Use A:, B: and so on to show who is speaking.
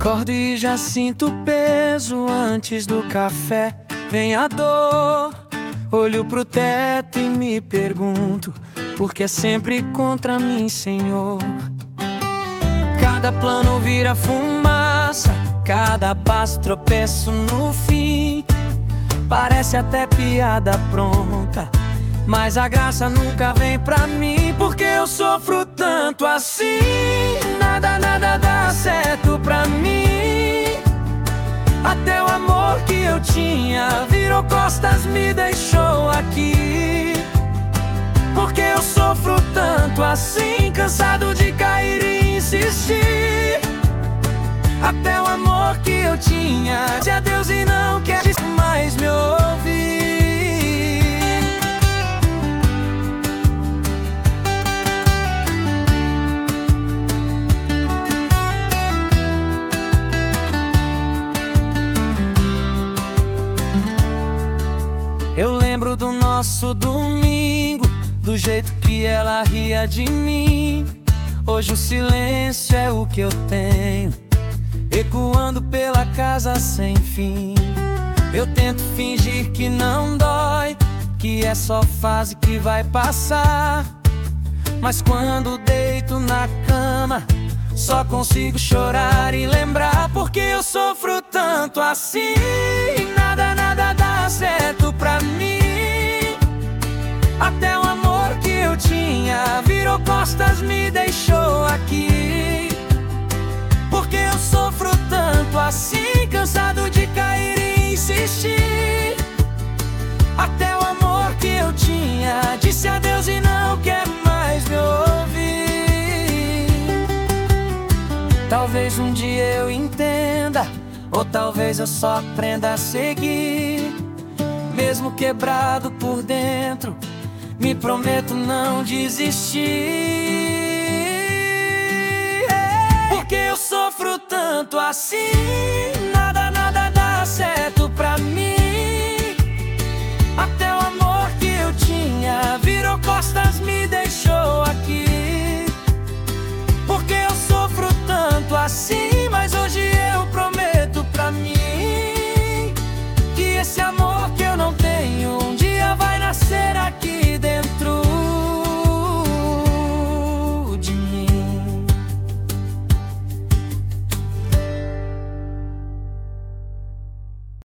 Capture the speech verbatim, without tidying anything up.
A: Acordo e já sinto o peso antes do café. Vem a dor, olho pro teto e me pergunto: por que é sempre contra mim, Senhor? Cada plano vira fumaça, cada passo tropeço no fim. Parece até piada pronta, mas a graça nunca vem pra mim. Porque eu sofro tanto assim, nada, nada dá certo pra mim. Até o amor que eu tinha virou costas, me deixou aqui. Porque eu sofro tanto assim, cansado de cair e insistir. Até o amor que eu tinha disse adeus e não quer mais me ouvir. Eu lembro do nosso domingo, do jeito que ela ria de mim. Hoje o silêncio é o que eu tenho, ecoando pela casa sem fim. Eu tento fingir que não dói, que é só fase que vai passar. Mas quando deito na cama, só consigo chorar e lembrar. Porque eu sofro tanto assim, nada, nada dá certo pra mim. Até o amor que eu tinha virou costas, me deixou aqui. Porque eu sofro tanto assim, cansado de cair e insistir. Até o amor que eu tinha disse adeus e não quer mais me ouvir. Talvez um dia eu entenda, ou talvez eu só aprenda a seguir. Mesmo quebrado por dentro, me prometo não desistir. Porque eu sofro tanto assim,